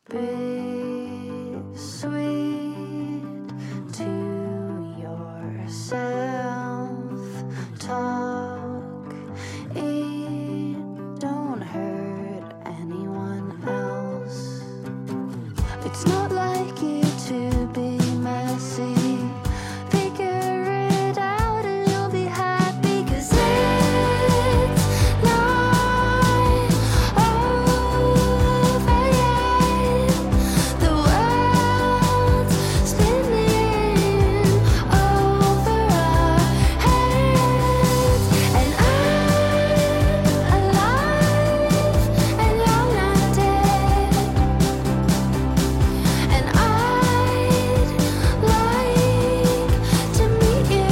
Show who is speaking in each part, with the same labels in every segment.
Speaker 1: Be sweet to yourself. Talk, eat, don't hurt anyone else. It's not like you to be messy. Figure it out and you'll be happy, 'cause it's not over yet. The world's spinning over our heads, and I'm alive and you're not dead. And I'd like to meet you.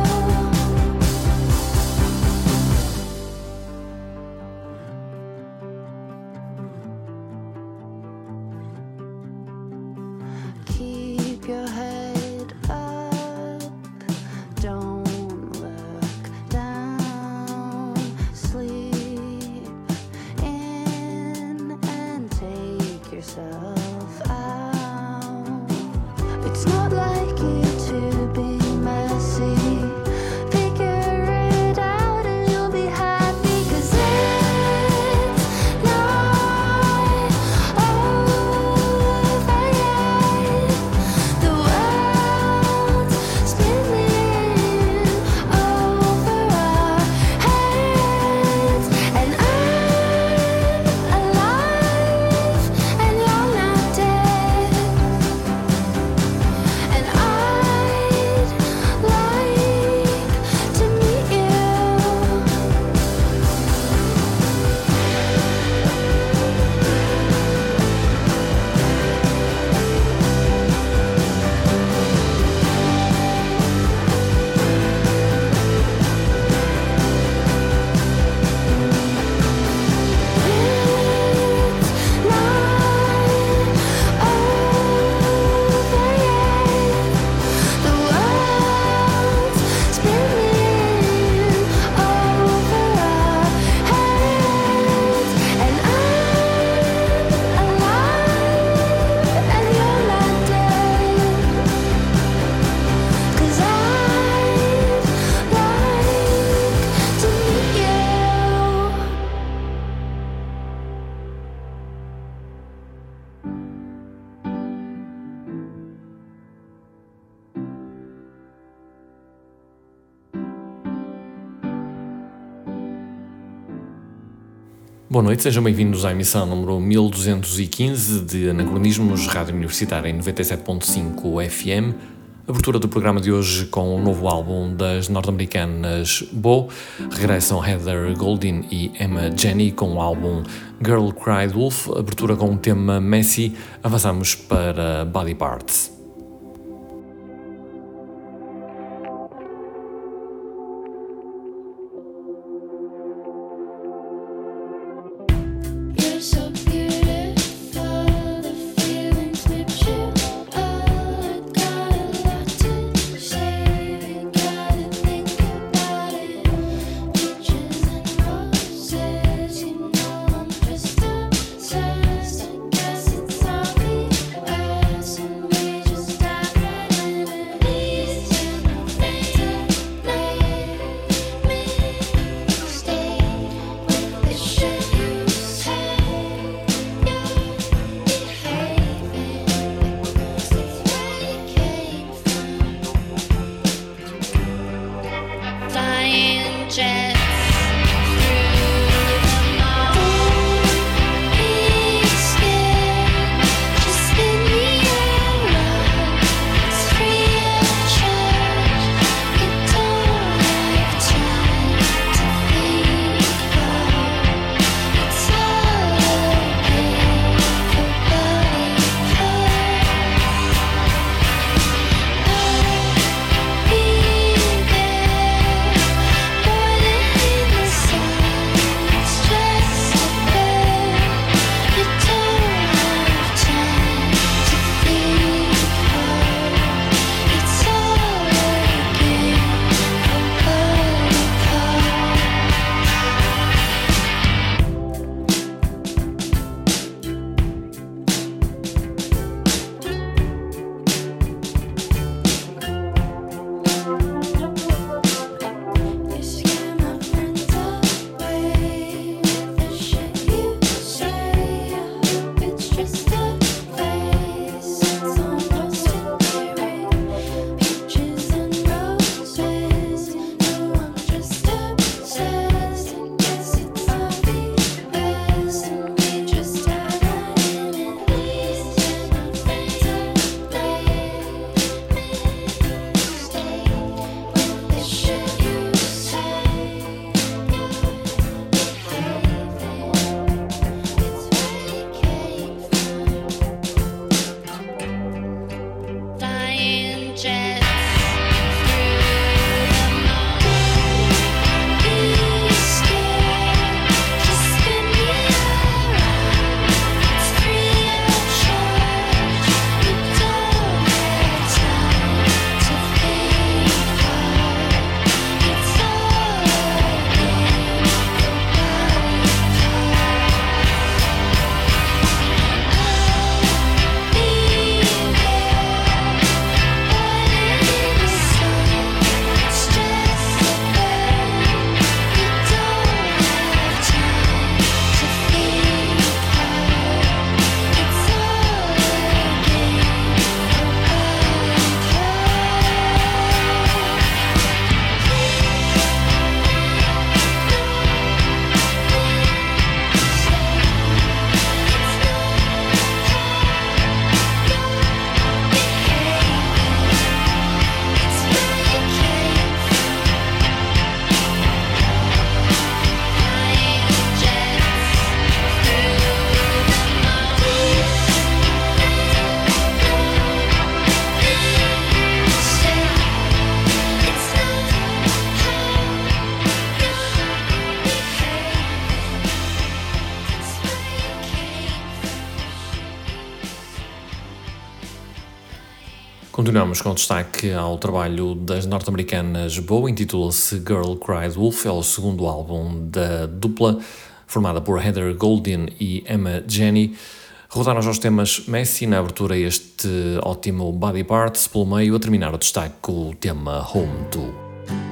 Speaker 1: Keep your head up, don't look down. Sleep in and take yourself out. It's not like you to be messy. Figure it out and you'll be happy, 'cause it's not over yet. The world's spinning over our heads, and I'm alive and you're not dead. And I'd like to meet you. It's not over yet. The world's spinning over our heads, and I'm alive and you're not dead. 'Cause I'd like to meet you.
Speaker 2: Boa noite, sejam bem-vindos à emissão número 1215 de Anacronismos, Rádio Universitária em 97.5 FM. Abertura do programa de hoje com o novo álbum das norte-americanas Bo. Regressam Heather Golding e Emma Jenny com o álbum Girl Cried Wolf. Abertura com o tema Messy. Avançamos para Body Parts.
Speaker 1: You're so beautiful, the feeling slips you out. Got a lot to say, gotta think about it. Peaches and roses, you know I'm just obsessed. I guess it's obvious, and we just
Speaker 2: Continuamos com destaque ao trabalho das norte-americanas Bow, intitula-se Girl Cried Wolf, é o segundo álbum da dupla, formada por Heather Goldin e Emma Jenny. Rodaram já os temas Messi, na abertura este ótimo Body Parts, pelo meio a terminar o destaque com o tema Home To.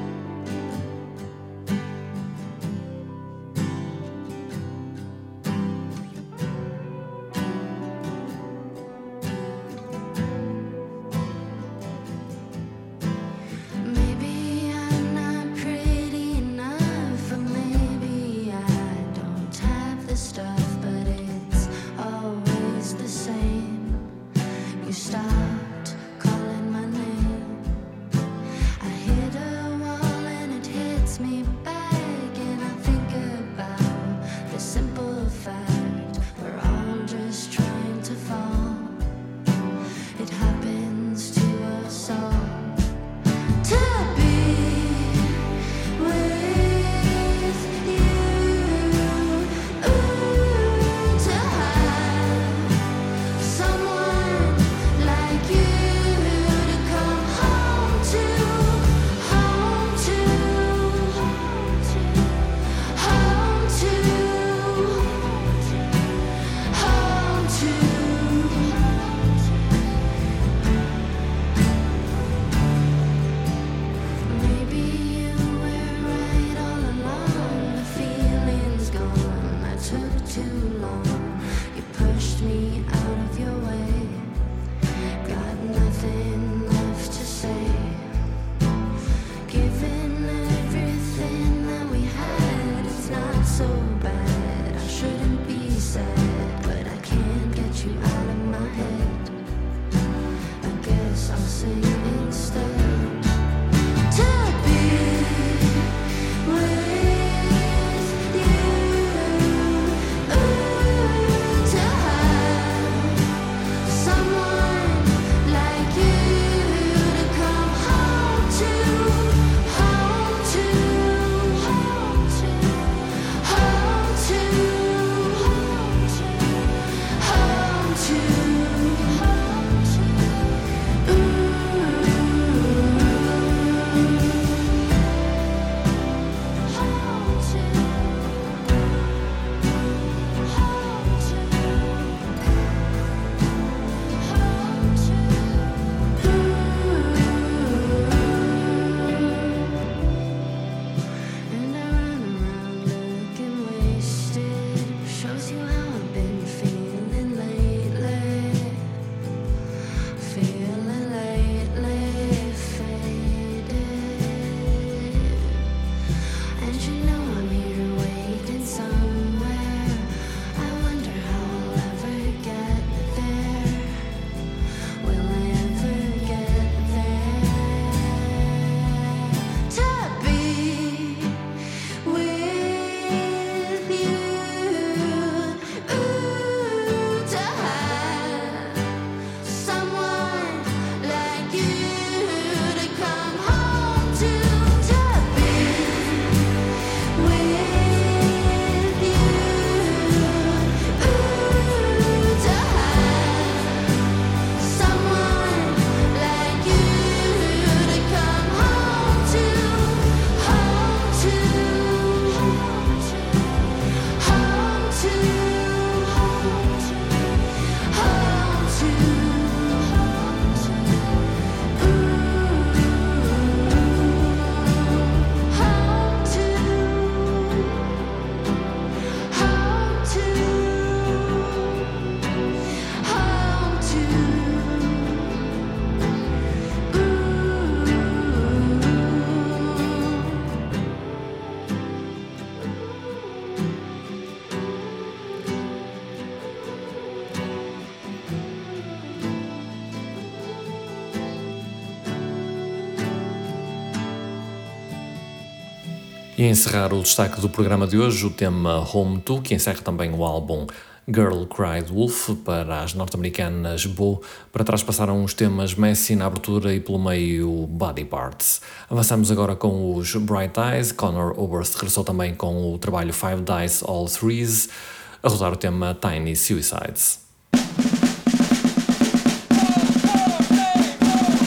Speaker 2: E a encerrar o destaque do programa de hoje, o tema Home To, que encerra também o álbum Girl Cried Wolf, para as norte-americanas Bo. Para trás passaram os temas Messi na abertura e pelo meio Body Parts. Avançamos agora com os Bright Eyes. Conor Oberst regressou também com o trabalho Five Dice All Threes, a rodar o tema Tiny Suicides.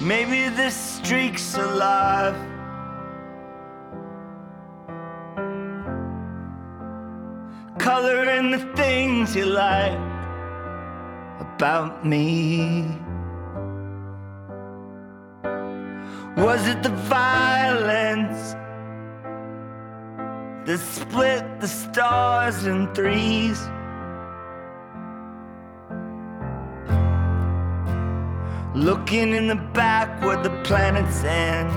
Speaker 3: Maybe this streak's alive. Coloring the things you like about me. Was it the violence that split the stars in threes? Looking in the back where the planets end,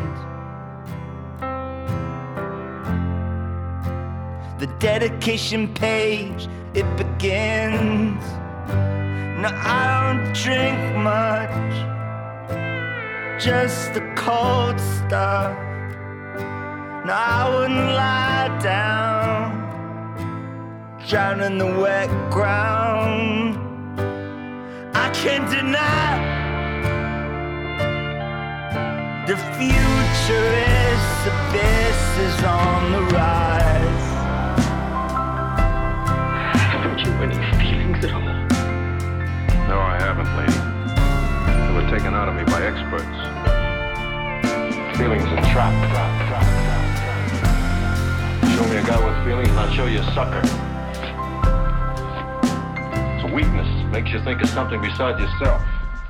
Speaker 3: the dedication page, it begins. No, I don't drink much, just the cold stuff. No, I wouldn't lie down, drown in the wet ground. I can't deny the futurist abyss is on the rise.
Speaker 4: Haven't you any feelings at all?
Speaker 5: No, I haven't, lady. They were taken out of me by experts.
Speaker 4: Feelings are trapped. Show me a guy with feelings and I'll show you a sucker. It's a weakness. Makes you think of something besides yourself.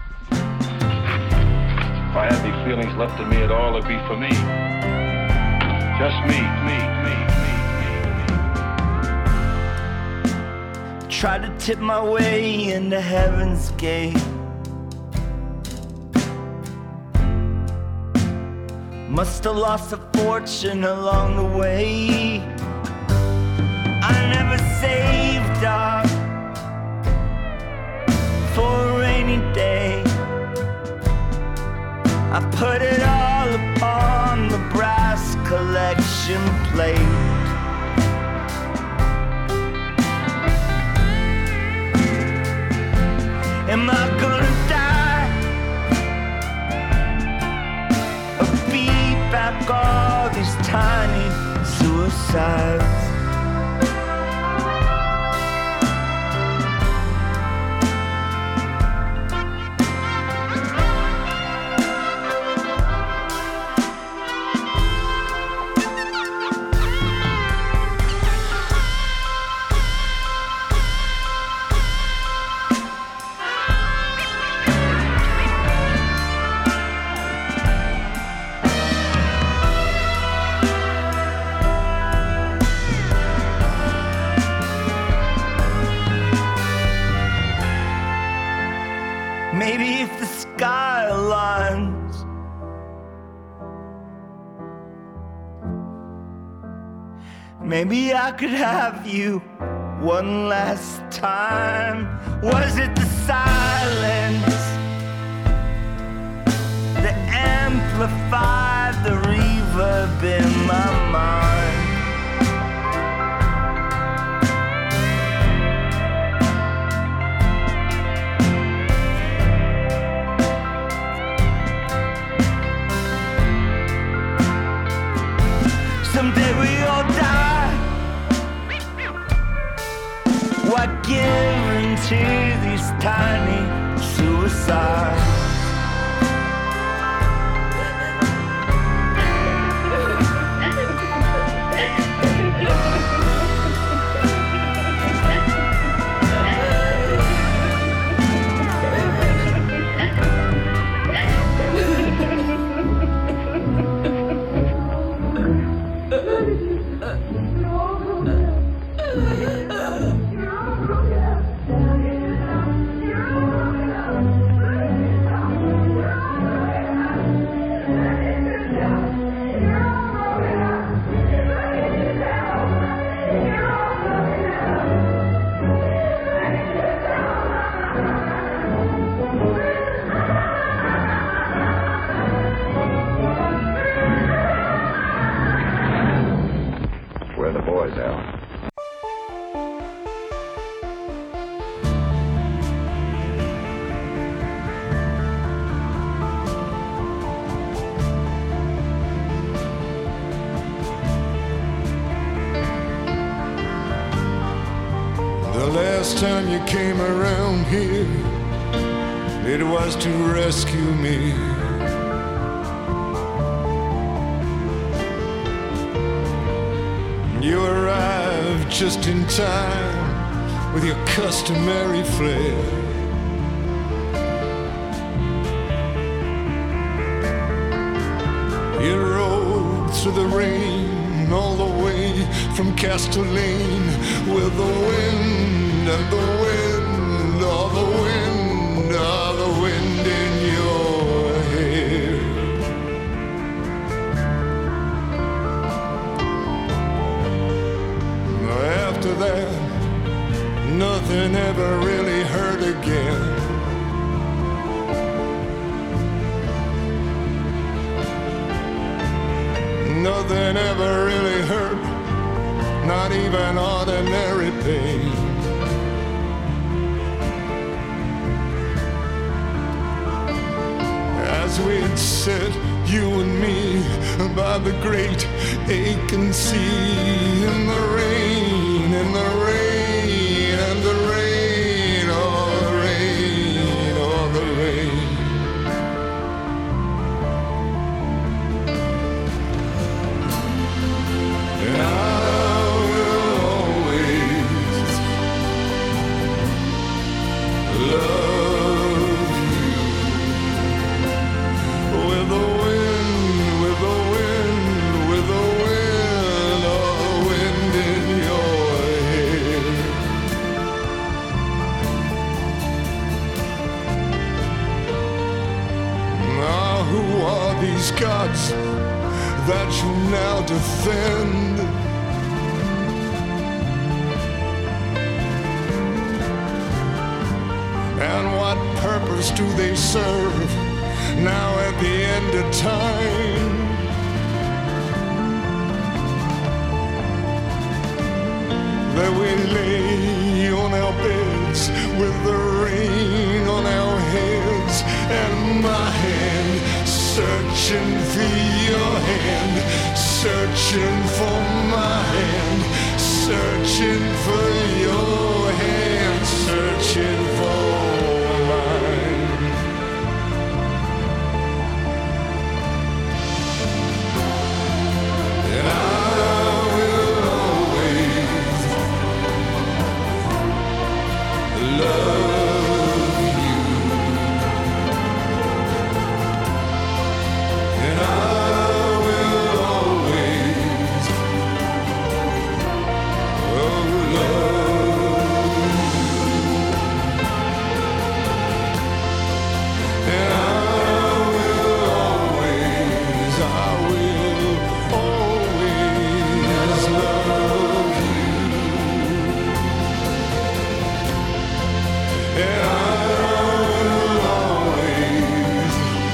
Speaker 4: If I had any feelings left in me at all, it'd be for me. Just me.
Speaker 3: Tried to tip my way into heaven's gate. Must have lost a fortune along the way. I never saved up for a rainy day. I put it all upon the brass collection plate. Am I gonna die or be back all these tiny suicides? Maybe if the sky aligns, maybe I could have you one last time. Was it the silence that amplified the reverb in my mind? Someday we all die. Why give into these tiny suicides?
Speaker 5: Where are the boys, Al?
Speaker 6: The last time you came around here, it was to rescue me. You arrived just in time with your customary flair. You rode through the rain all the way from Castellane with the wind and the wind, all the wind, all the wind in your hair. After that, nothing ever really hurt again. Nothing ever really hurt, not even ordinary pain. As we'd sit, you and me, by the great Aiken Sea, in the rain, in the rain, and the rain, oh the rain, oh the rain. And I will always love you with the wind, with the wind, with the wind, oh, the wind in your hair. Now who are these gods that you now defend? And what purpose do they serve now at the end of time? That we lay on our beds with the rain on our heads, and my hand searching for your hand, searching for my hand, searching for your hand, searching for mine. And I will always love you. And I will always love you. And I will always love you. And I will always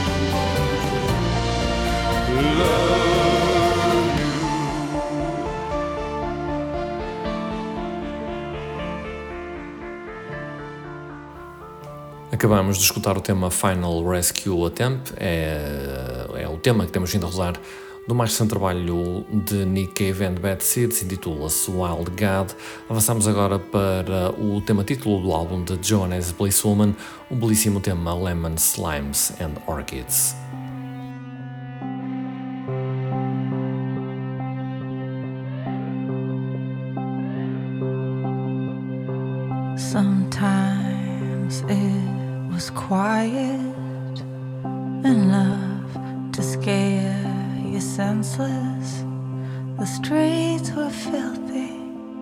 Speaker 6: love you.
Speaker 2: Acabamos de escutar o tema Final Rescue Attempt, é o tema que temos vindo a rodar do mais recente trabalho de Nick Cave and Bad Seeds, intitula-se Wild God. Avançamos agora para o tema título do álbum de Johannes Blitzwoman, o belíssimo tema Lemon, Slimes and Orchids.
Speaker 7: Sometimes it was quiet enough to scare you senseless. The streets were filthy.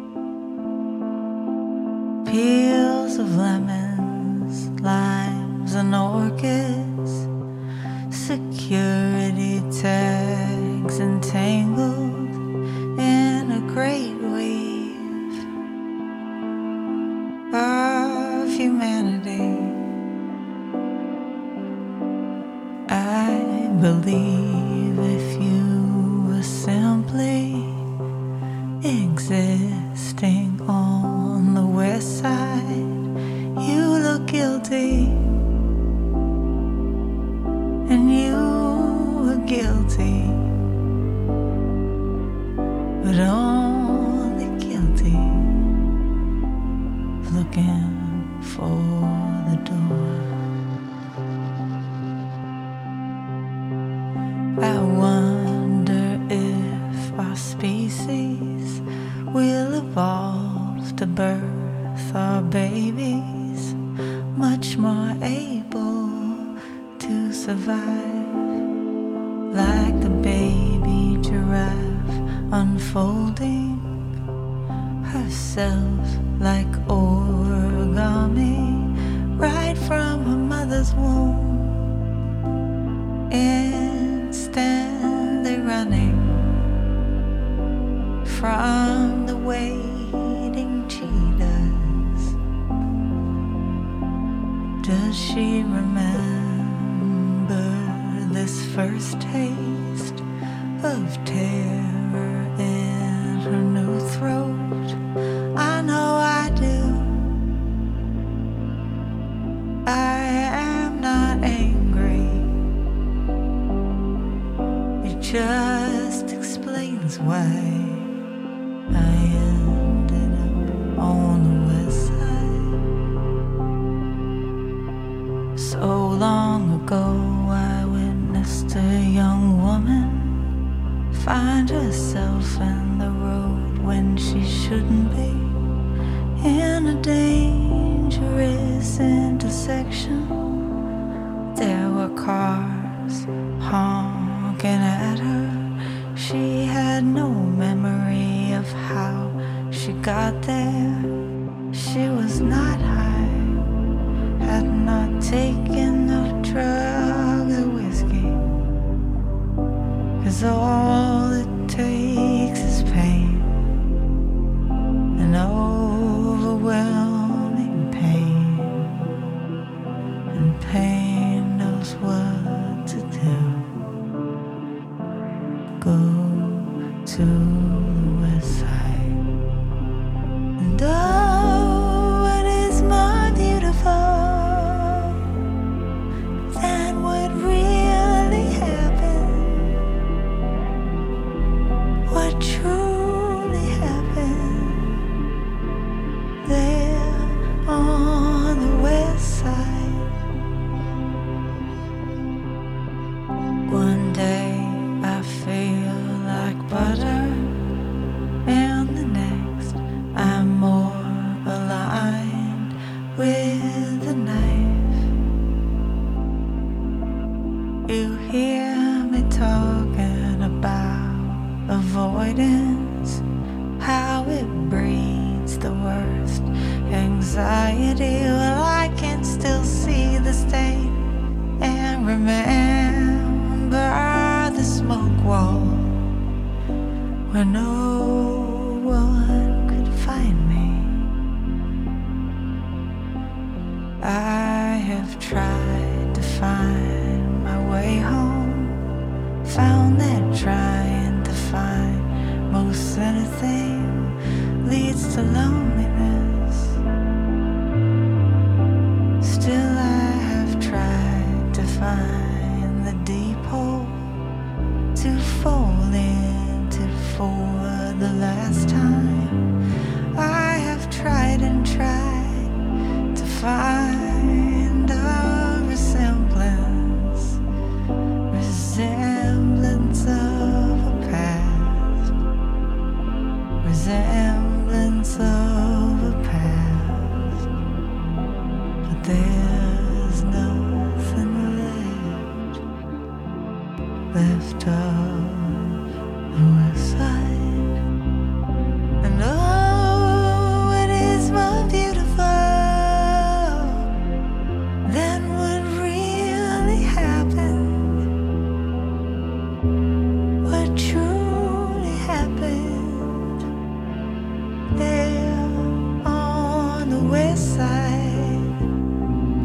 Speaker 7: Peels of lemons, limes, and orchids. Security tags entangled in a great weave of humanity. I believe if you were simply existing on the west side, you look guilty, and you were guilty, but only guilty of looking for the door. I wonder if our species much more able to survive, like the baby giraffe unfolding herself like origami right from her mother's womb, instantly running from the waiting cheetahs. Does she remember this first taste of terror in her new throat? I know I do. I am not angry. It just explains why I ended up on the west side. So long ago I witnessed a young woman find herself in the road when she shouldn't be, in a dangerous intersection. There were cars honking at her. She had no memory of how she got there. She was not high, had not taken no drugs or whiskey, 'cause all it takes is pain, an overwhelming pain, and pain knows what to do. Go to the west side, and oh, it is more beautiful than what really happened, what truly happened there on the west side. One day I feel like butter, and the next I'm more aligned with the knife. You hear me talking about avoidance, how it breeds the worst anxiety. Well, I can still see the stain and remember the smoke wall where no one could find me. I have tried to find my way home, found that trying to find most anything leads to loneliness. Still I have tried to find the deep hole to fall into for the last time. I have tried and tried to find a resemblance of a past, resemblance of a past, but there's nothing left of the west side. And oh, it is more beautiful than what really happened, what truly happened there on the west side.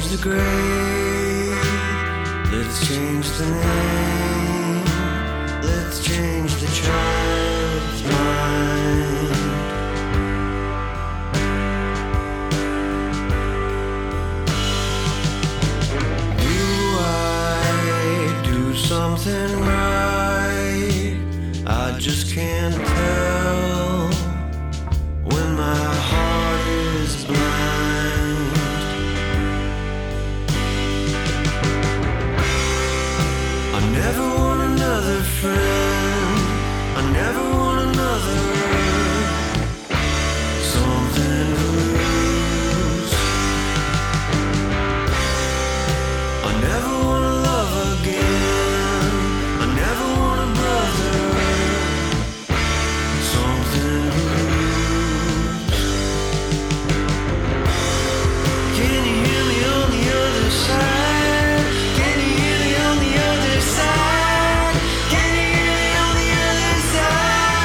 Speaker 8: the grave. Let's change the name. Let's change the child's mind. Do I do something right? I just can't tell when my heart is blind. I never want another friend. I never want another something to lose. I never want to love again. I never want a brother something to lose. Can you hear me on the other side? Can you hear me on the other side? Can you hear me on the other side?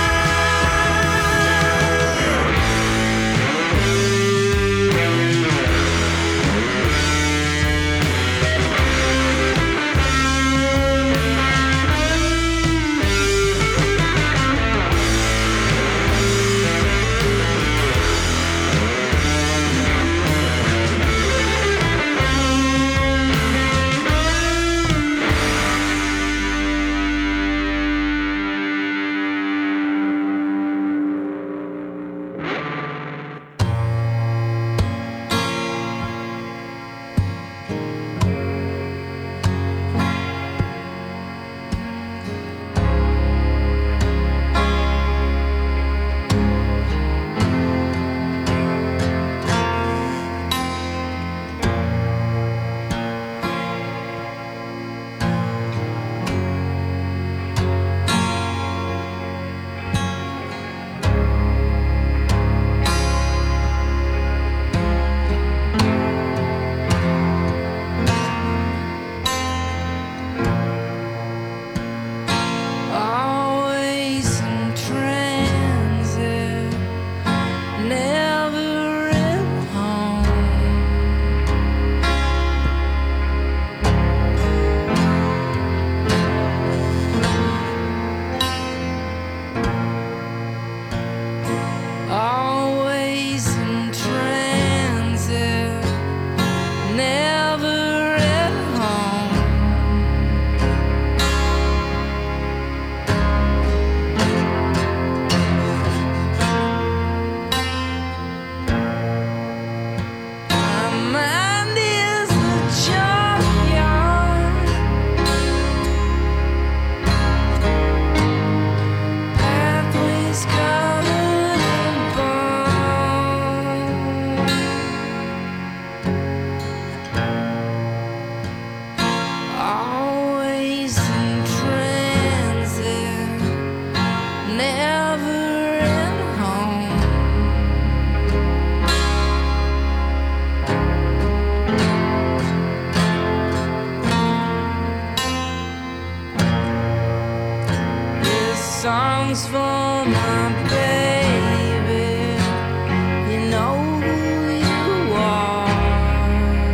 Speaker 8: Always in transit, never at home. Always in transit, never at home. My mind is a junkyard. Pathways covered in bone. Always in transit, never at home. This song's for my baby. You know who you are.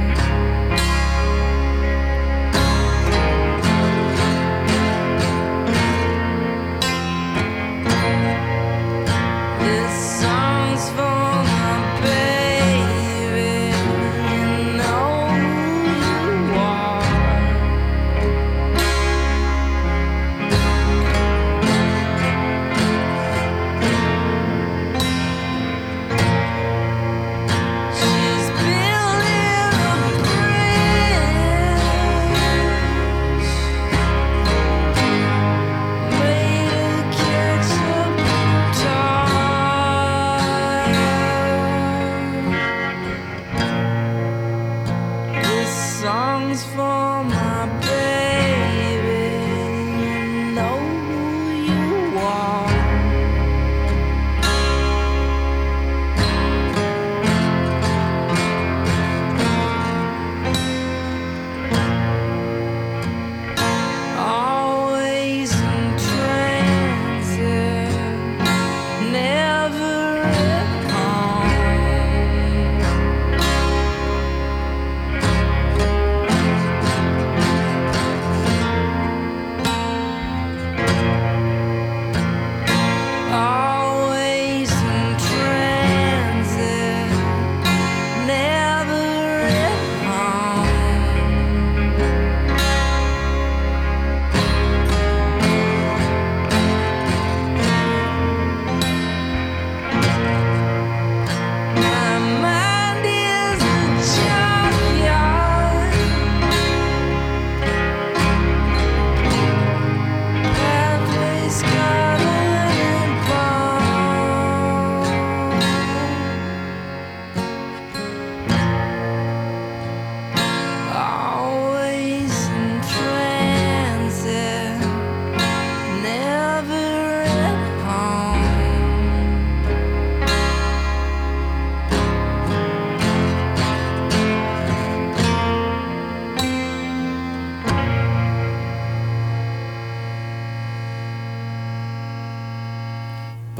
Speaker 8: This song's for my baby. You know who you are. She's building a bridge made of ketchup tart.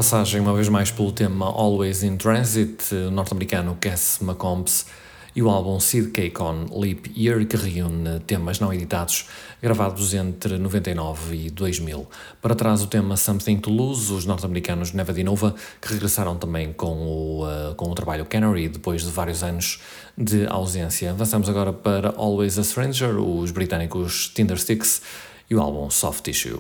Speaker 2: Passagem uma vez mais pelo tema Always in Transit, norte-americano Cass McCombs, e o álbum Seed Cake on Leap Year, que reúne temas não editados gravados entre 99 e 2000. Para trás o tema Something to Lose, os norte-americanos Neva Di Nova, que regressaram também com o trabalho Canary, depois de vários anos de ausência. Avançamos agora para Always a Stranger, os britânicos Tindersticks, e o álbum Soft Tissue.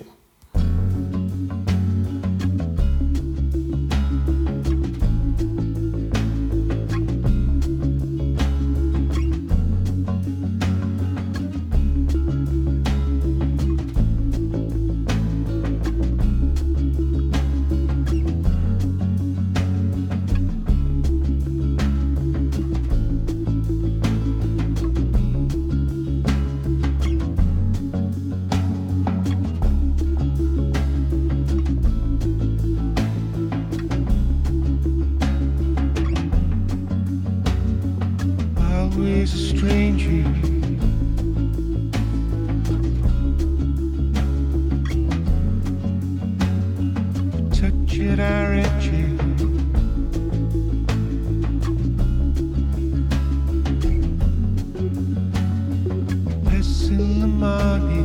Speaker 6: Always a stranger. Touch at our edges. Passing the money.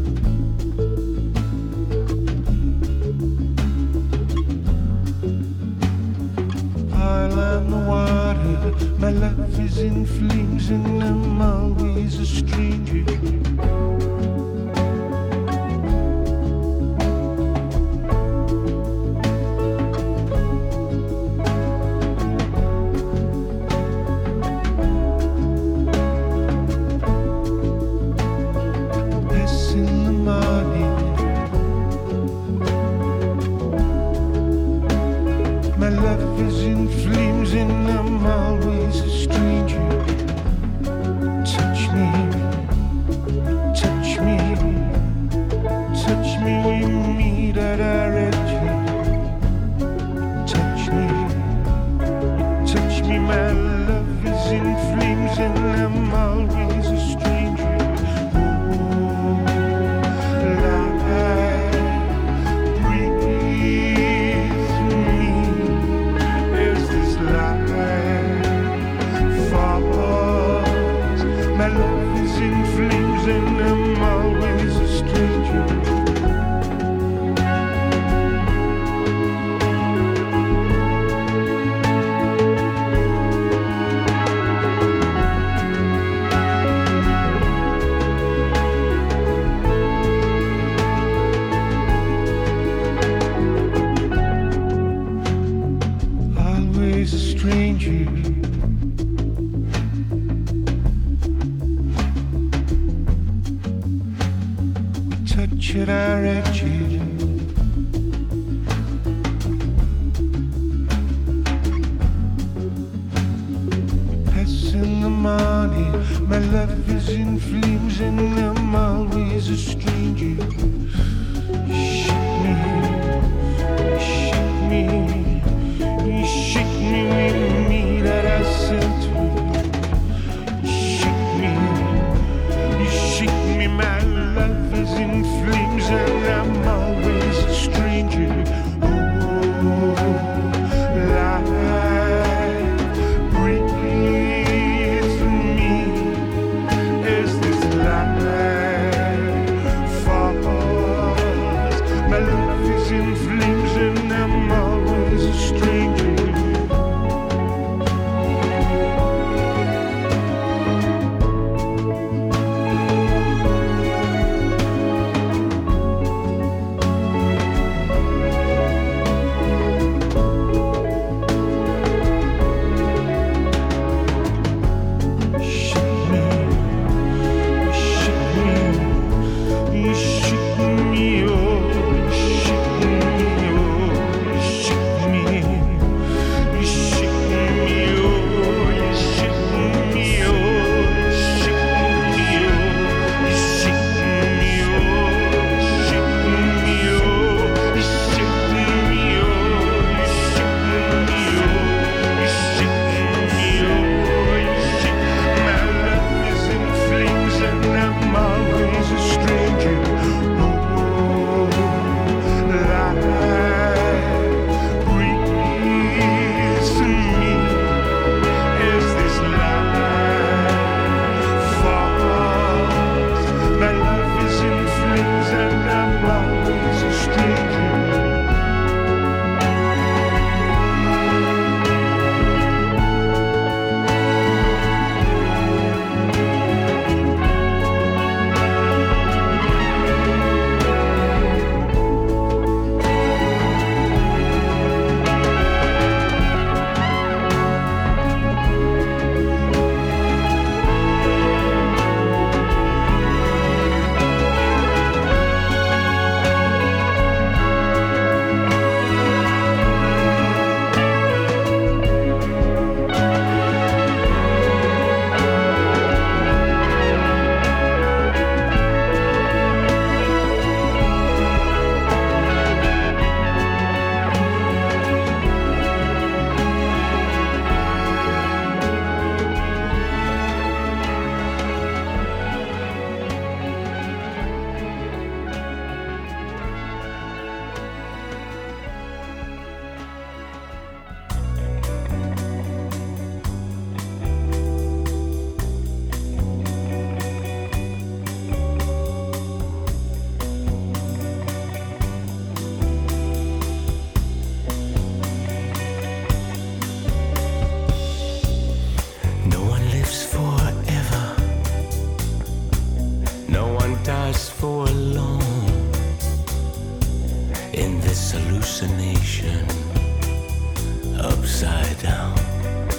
Speaker 6: Pile on the water. My life is in flames and I'm always a stranger. Passing the money. My life is in flames and I'm always a stranger. Touch me, touch me, touch me, we meet at our edge. Touch me, my love is in flames and I'm always a stranger. Oh, light, breathe me as this light falls. My love is in flames and I'm always a stranger. Always a stranger. Touch at our edges. Passing the money. My love is in flames and I'm always a stranger. Shake me, shake me, you shake me with me that I sent to. Shake me, you shake me, my love is in flames and I'm always a stranger. Oh, light, breathe me as this light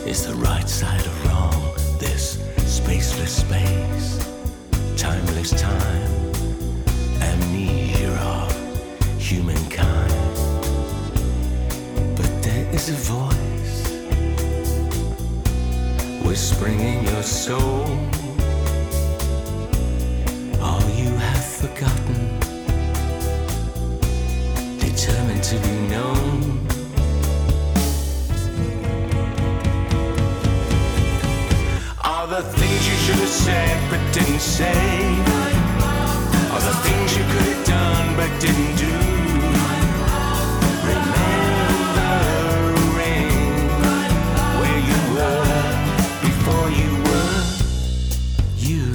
Speaker 8: is the right side of wrong. This spaceless space, timeless time, amnesia of humankind. But there is a voice whispering in your soul all you have forgotten, determined to be known. All the things you should have said but didn't say, all the things you could have done but didn't do. Remembering where you were before you were you.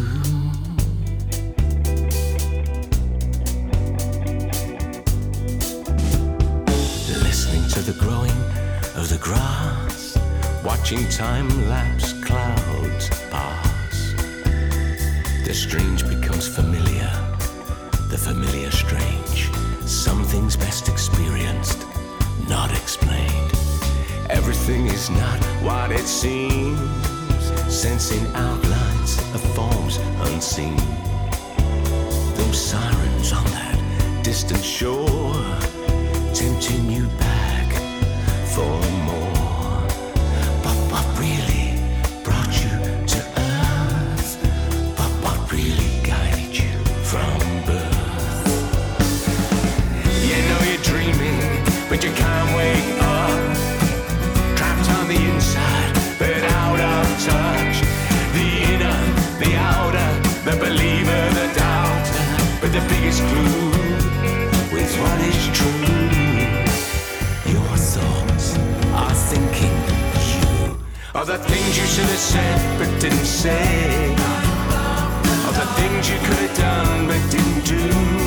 Speaker 8: Listening to the growing of the grass, watching time-lapse clouds pass. The strange becomes familiar, the familiar strange. Some things best experienced, not explained. Everything is not what it seems, sensing outlines of forms unseen. Those sirens on that distant shore, tempting you back for more. But what really brought you to earth? But what really guided you from birth? You know you're dreaming, but you can't wake up. Trapped on the inside, but out of touch. The inner, the outer, the believer, the doubter. But the biggest clue with what is true. Your thoughts are thinking you. All the things you should have said but didn't say. All the things you could have done but didn't do.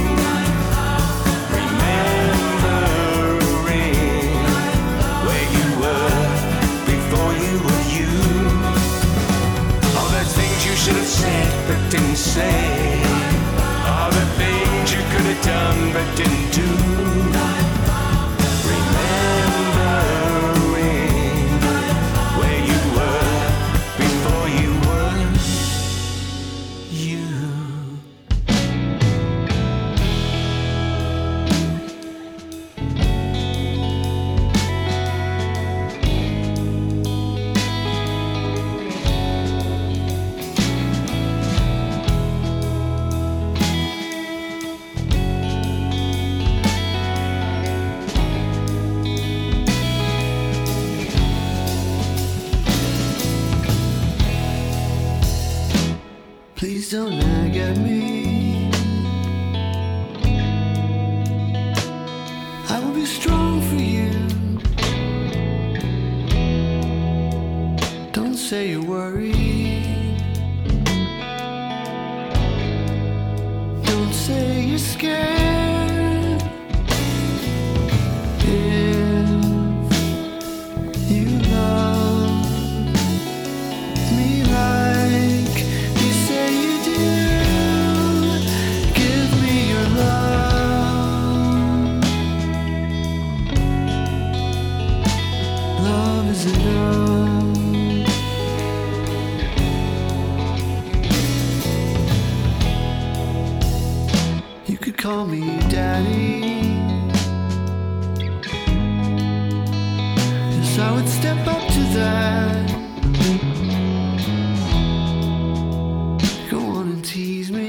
Speaker 8: Remembering where you were before you were you. All the things you should have said but didn't say. All the things you could have done but didn't do. Remembering where you were before you were you. Please don't nag at me. I will be strong for you. Don't say you're worried. Don't say you're scared. If you love me like you say you do, give me your love. Love is enough. You could call me daddy, 'cause I would step up to that. Go on and tease me.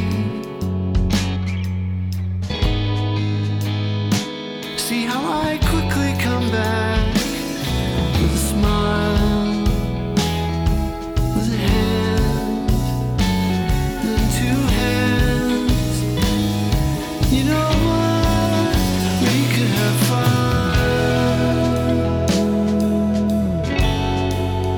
Speaker 8: See how I quickly come back with a smile, with a hand, then two hands. You know what? We could have fun.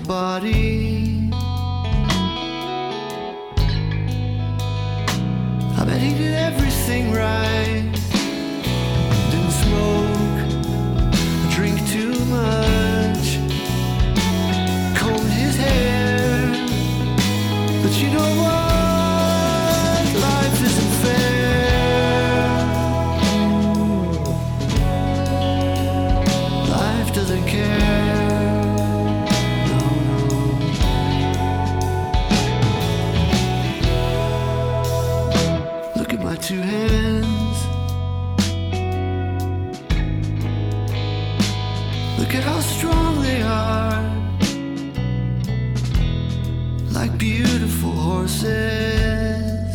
Speaker 9: body. I bet he did everything right. Didn't smoke, drink too much, combed his hair. But you know what? Life isn't fair. Life doesn't care. No, no. Look at my two hands. Look at how strong they are. Like beautiful horses.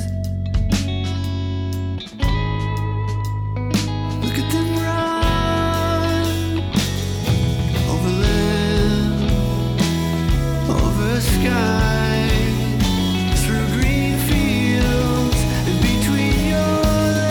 Speaker 9: Look at them run over land, over sky, through green fields and between your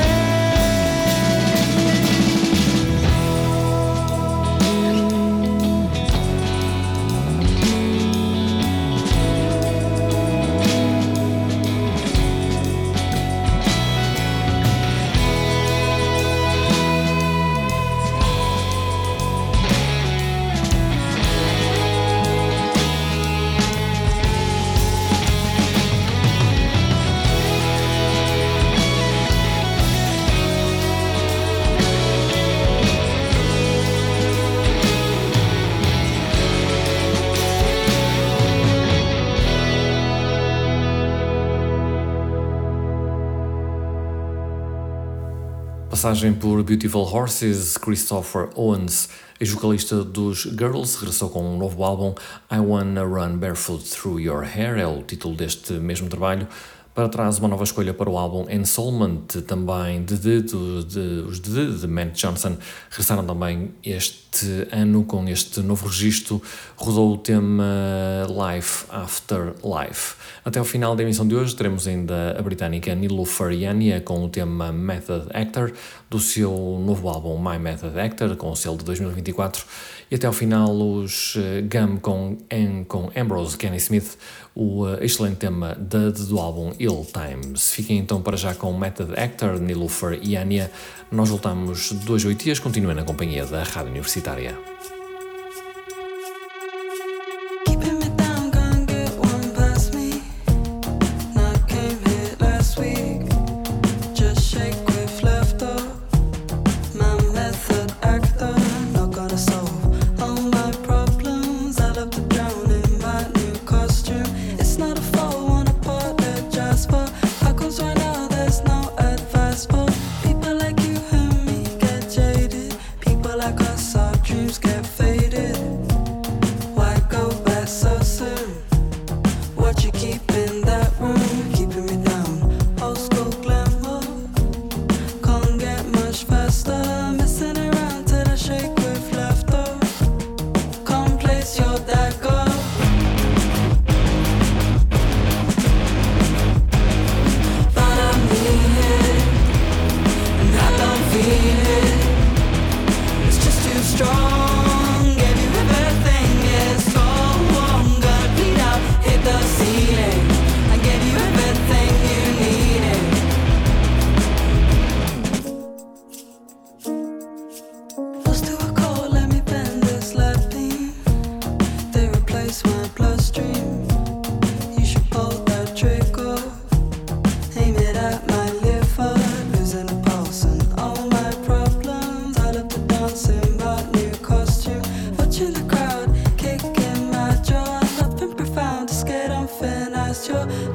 Speaker 2: Passagem por Beautiful Horses, Christopher Owens, ex-vocalista dos Girls, regressou com um novo álbum, I Wanna Run Barefoot Through Your Hair, é o título deste mesmo trabalho. Para trás, uma nova escolha para o álbum Ensoulment, também os de Matt Johnson, regressaram também este ano com este novo registro, rodou o tema Life After Life. Até ao final da emissão de hoje teremos ainda a britânica Niloufer Yanya com o tema Method Actor, do seu novo álbum My Method Actor, com o selo de 2024, e até ao final os Gum com Ambrose Kenny Smith, o excelente tema do álbum Ill Times. Fiquem então para já com Method Actor, Niloufer Yanya. Nós voltamos 2 a 8 dias, continuem na companhia da Rádio Universitária.
Speaker 7: Your